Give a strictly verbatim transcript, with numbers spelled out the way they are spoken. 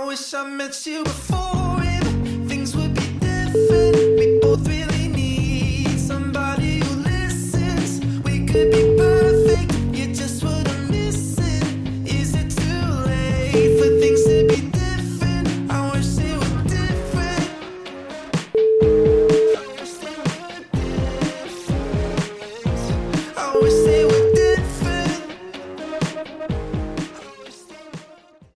wish I met you before and things would be different. We both really need somebody who listens. We could be perfect, you're just what I'm missing. Is it too late for